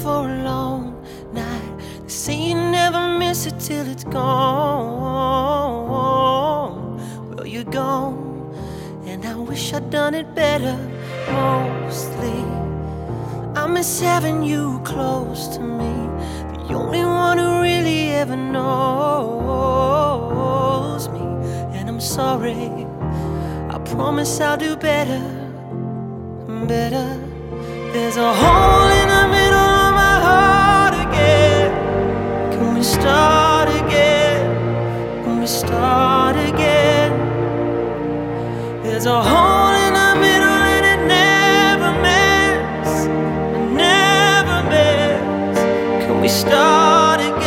for a long night. They say you never miss it till it's gone. Well, you're gone, and I wish I'd done it better. Mostly I miss having you close to me, the only one who really ever knows me. And I'm sorry, I promise I'll do better, better. There's a hole in the middle of my heart again. Can we start again? Can we start again? There's a hole in the middle and it never mends, it never mends. Can we start again?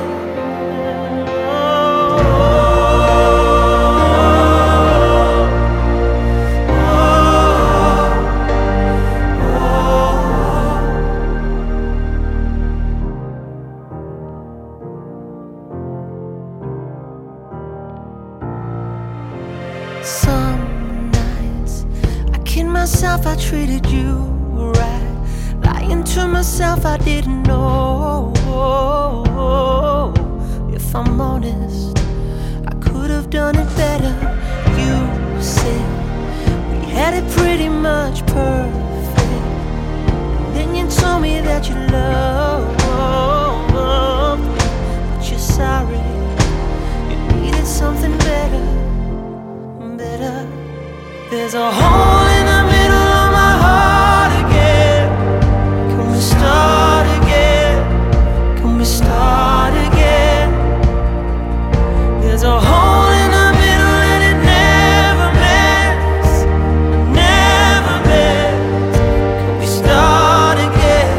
Some nights I kid myself I treated you right, lying to myself I didn't know. If I'm honest, I could have done it better. You said we had it pretty much perfect, and then you told me that you loved me, but you're sorry, you needed something better. There's a hole in the middle of my heart again. Can we start again? Can we start again? There's a hole in the middle and it never mends, it never mends. Can we start again?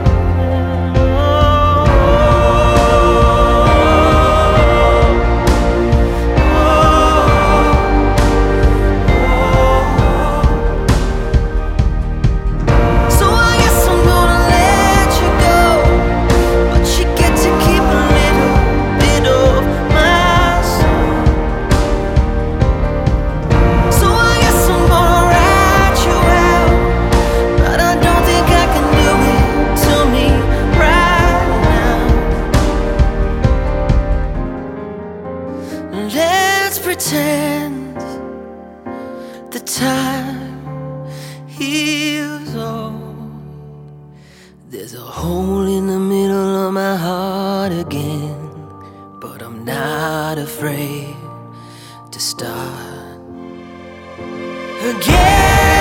Let's pretend the time heals all. There's a hole in the middle of my heart again, but I'm not afraid to start again.